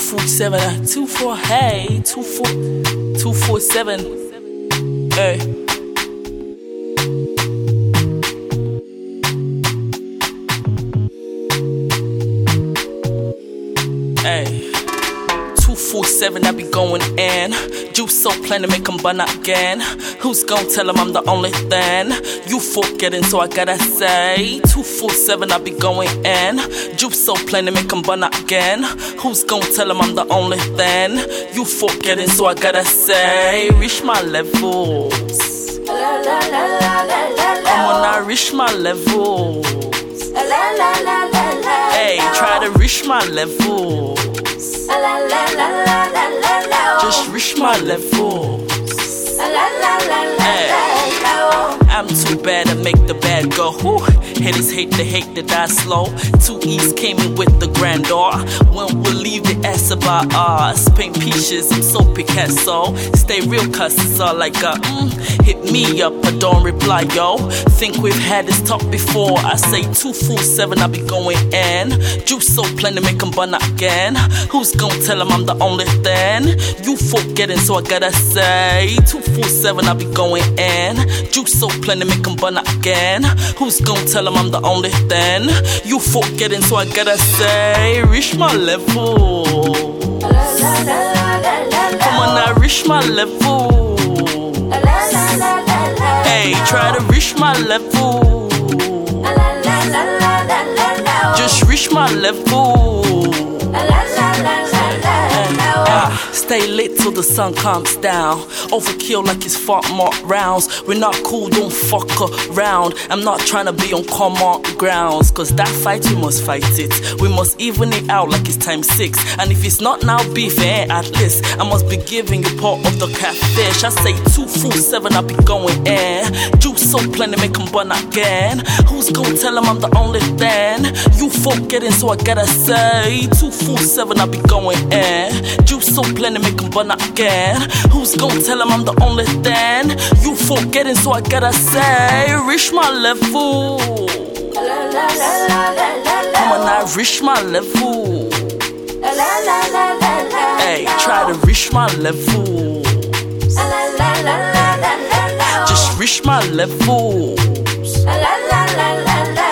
247, 24, hey, 247, hey. Hey, 247, I be going in. Juice so plain to make them burn again. Who's gon' tell them I'm the only thing? You forgetting, so I gotta say 247, I be going in. Juice so plain to make them burn again. Who's gon' tell them I'm the only thing? You forgetting, so I gotta say reach my levels. Come on now, reach my levels. Hey, try to reach my levels. Just reach my levels. Hey, I'm too bad to make the bad go. Whew. Haters hate to die slow. 2 E's came in with the grandeur. When we'll leave the ass about us. Paint peaches, I'm so Picasso. Stay real, cuz it's all like a hit me up, but don't reply, yo. Think we've had this talk before. I say 247, I be going in. Juice so plain to make them burn again. Who's gon' tell them I'm the only thing? You forgetting, so I gotta say 247, I be going in. Juice so plain to make them burn again. Who's gon' tell them I'm the only thing? You forgetting, so I gotta say reach my level. Come on now, reach my level. Hey, try to reach my level. Just reach my level. Stay lit till the sun comes down. Overkill like it's fought more rounds. We're not cool, don't fuck around. I'm not trying to be on common grounds, cause that fight, we must fight it. We must even it out like it's times 6. And if it's not now beef, at least I must be giving you part of the catfish. I say 247, I be going in. Juice so plain to make them burn again. Who's gon' tell them I'm the only thing? You forgetting, so I gotta say 247, I be going in. Juice so plain to make them burn again. Who's gon' tell them I'm the only thing? You forgetting, so I gotta say reach my level. Come on now, reach my level. Hey, try to reach my level. Just reach my levels.